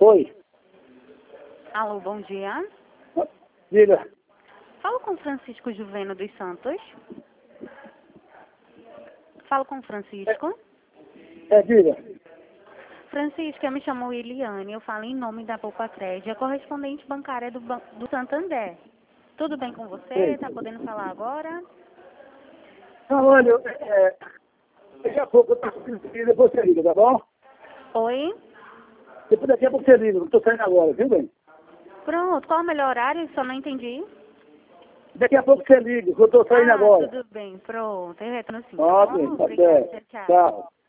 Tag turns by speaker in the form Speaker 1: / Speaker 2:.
Speaker 1: Oi.
Speaker 2: Alô, bom dia.
Speaker 1: Diga.
Speaker 2: Falo com Francisco Juveno dos Santos. Falo com Francisco.
Speaker 1: Diga.
Speaker 2: Francisco, eu me chamo Eliane, eu falo em nome da Poupacred, a correspondente bancária do Santander. Tudo bem com você?
Speaker 1: Sim.
Speaker 2: Tá podendo falar agora?
Speaker 1: Não, olha, daqui a pouco eu estou depois você liga, tá bom?
Speaker 2: Oi?
Speaker 1: Depois daqui a pouco você liga, eu estou saindo agora, viu, bem?
Speaker 2: Pronto, qual o melhor horário? Só não entendi.
Speaker 1: Daqui a pouco você liga, que eu estou saindo agora.
Speaker 2: Tudo bem, pronto, eu retorno sim. Tá
Speaker 1: Ótimo,
Speaker 2: bom?
Speaker 1: tá
Speaker 2: Obrigada,
Speaker 1: certo.
Speaker 2: tchau.
Speaker 1: Tchau.